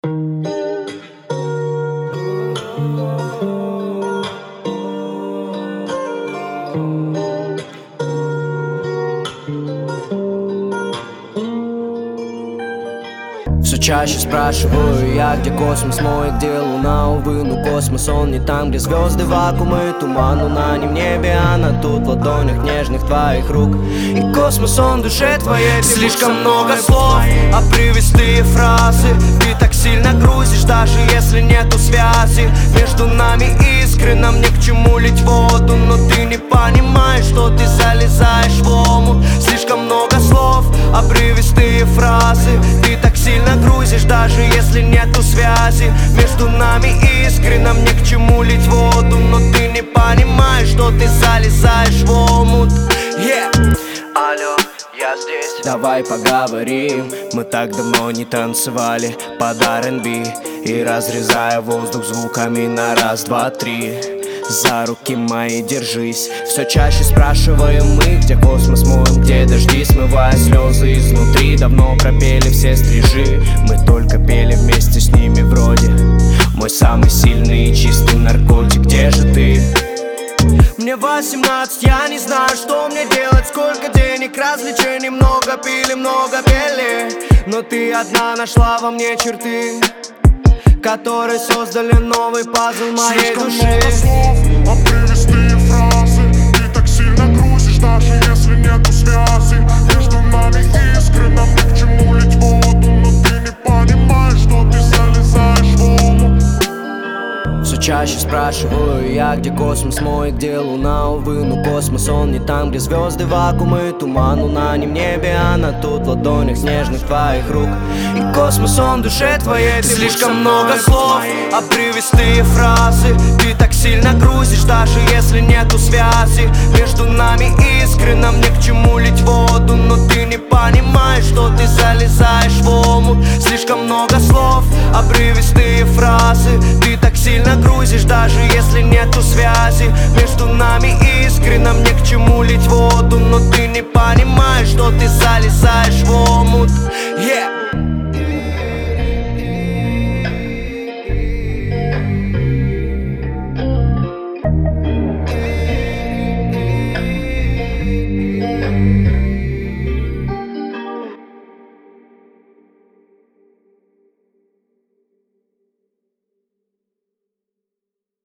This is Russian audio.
Все чаще спрашиваю я, где космос мой, где луна, увы, но космос он не там, где звезды, вакуум и туман. Луна не в небе, она тут в ладонях нежных твоих рук. И космос он в душе твоей. Слишком много слов, обрывистые фразы. Ты так сильно грузишь, даже если нету связи между нами искры, нам ни к чему лить воду. Но ты не понимаешь, что ты залезаешь в омут. Слишком много слов, обрывистые фразы. Ты так сильно грузишь, даже если нету связи между нами искры, нам ни к чему лить воду. Но ты не понимаешь, что ты залезаешь в омут. Алло, я здесь. Давай поговорим. Мы так давно не танцевали под R&B, и разрезая воздух звуками на раз, два, три. За руки мои держись. Все чаще спрашиваем мы, где космос мой, где дожди, смывая слезы изнутри. Давно пропели все стрижи, мы только пели вместе с ними вроде. Мой самый сильный и чистый наркотик, где же ты? Мне 18, я не знаю, что мне делать. Сколько денег, развлечений, много пили, много пели. Но ты одна нашла во мне черты, которые создали новый пазл моей души. Слишком много слов, обрывистые фразы. Ты так сильно грузишь, даже если нету связи между нами искры, нам ни к чему лить воду. Но ты не понимаешь, что ты залезаешь в омут. Все чаще спрашиваю я, где космос мой, где луна, увы, но космос он не там, где звезды, вакуум и туман. Луна не в небе, она тут в ладонях нежных твоих рук. И космос он в душе твоей. Слишком много слов, обрывистые фразы. Ты так сильно грузишь, даже если нету связи между нами искры, нам ни к чему лить воду. Но ты не понимаешь, что ты залезаешь в омут. Слишком много слов, обрывистые фразы. Ты так сильно грузишь, даже если нету связи между нами искры, нам ни к чему лить воду. Но ты не понимаешь, что ты залезаешь в омут.